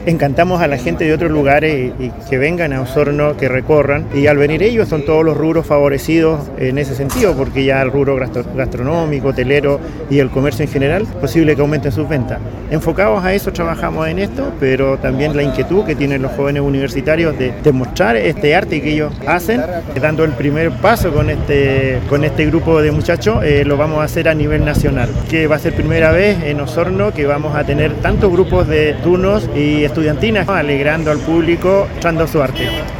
Encantamos a la gente de otros lugares y que vengan a Osorno, que recorran, y al venir ellos son todos los rubros favorecidos en ese sentido, porque ya el rubro gastronómico, hotelero y el comercio en general, posible que aumenten sus ventas. Enfocados a eso trabajamos en esto, pero también la inquietud que tienen los jóvenes universitarios de mostrar este arte que ellos hacen, dando el primer paso con este grupo de muchachos, lo vamos a hacer a nivel nacional, que va a ser primera vez en Osorno que vamos a tener tantos grupos de turnos y estudiantinas, alegrando al público, mostrando su arte.